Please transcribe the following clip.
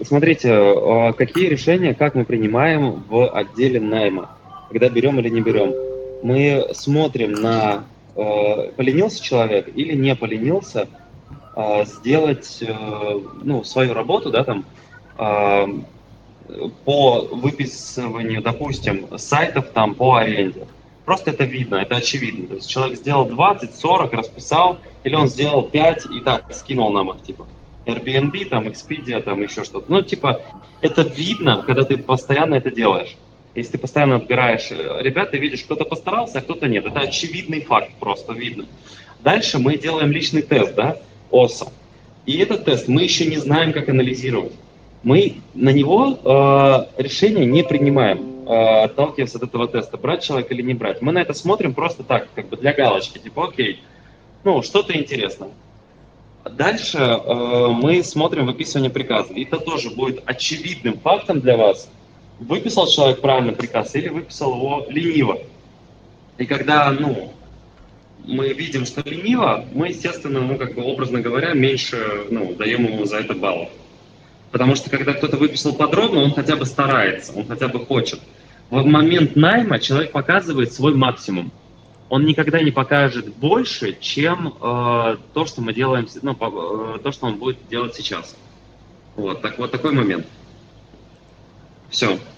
Смотрите, какие решения, как мы принимаем в отделе найма, когда берем или не берем. Мы смотрим на поленился человек или не поленился сделать ну, свою работу, да, там, а, по выписыванию, допустим, сайтов там по аренде. Просто это видно, это очевидно. То есть человек сделал 20, 40, расписал, или он сделал 5 и так скинул нам их, типа Airbnb, там, Expedia, там, еще что-то. Ну, типа, это видно, когда ты постоянно это делаешь. Если ты постоянно отбираешь ребят, ты видишь, кто-то постарался, а кто-то нет. Это очевидный факт, просто видно. Дальше мы делаем личный тест, да, ОСА. И этот тест мы еще не знаем, как анализировать. Мы на него решение не принимаем, отталкиваясь от этого теста, брать человека или не брать. Мы на это смотрим просто так, как бы для галочки, типа, окей, ну, что-то интересно. Дальше мы смотрим выписывание приказа. И это тоже будет очевидным фактом для вас, выписал человек правильно приказ или выписал его лениво. И когда, ну, мы видим, что лениво, мы, естественно, ну, как бы образно говоря, меньше, ну, даем ему за это баллов. Потому что когда кто-то выписал подробно, он хотя бы старается, он хотя бы хочет. В момент найма человек показывает свой максимум. Он никогда не покажет больше, чем то, что мы делаем, ну, то, что он будет делать сейчас. Вот, так, вот такой момент. Все.